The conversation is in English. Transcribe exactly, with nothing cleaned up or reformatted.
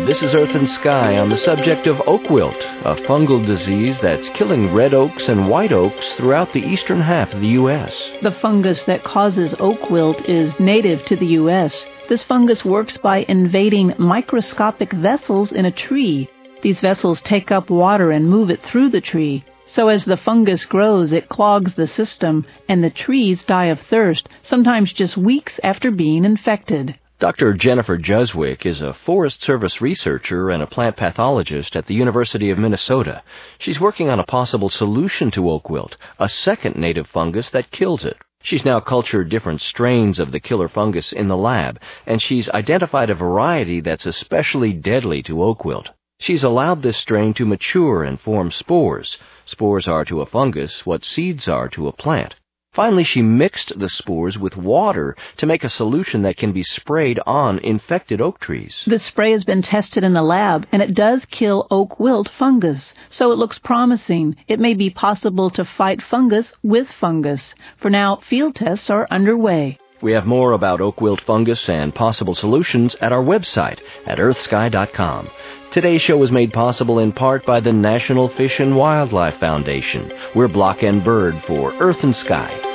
this is Earth and Sky on the subject of oak wilt, a fungal disease that's killing red oaks and white oaks throughout the eastern half of the U S The fungus that causes oak wilt is native to the U S This fungus works by invading microscopic vessels in a tree. These vessels take up water and move it through the tree. So as the fungus grows, it clogs the system, and the trees die of thirst, sometimes just weeks after being infected. Doctor Jennifer Juswick is a Forest Service researcher and a plant pathologist at the University of Minnesota. She's working on a possible solution to oak wilt, a second native fungus that kills it. She's now cultured different strains of the killer fungus in the lab, and she's identified a variety that's especially deadly to oak wilt. She's allowed this strain to mature and form spores. Spores are to a fungus what seeds are to a plant. Finally, she mixed the spores with water to make a solution that can be sprayed on infected oak trees. The spray has been tested in the lab, and it does kill oak wilt fungus, so it looks promising. It may be possible to fight fungus with fungus. For now, field tests are underway. We have more about oak wilt fungus and possible solutions at our website at earth sky dot com. Today's show was made possible in part by the National Fish and Wildlife Foundation. We're Block and Bird for Earth and Sky.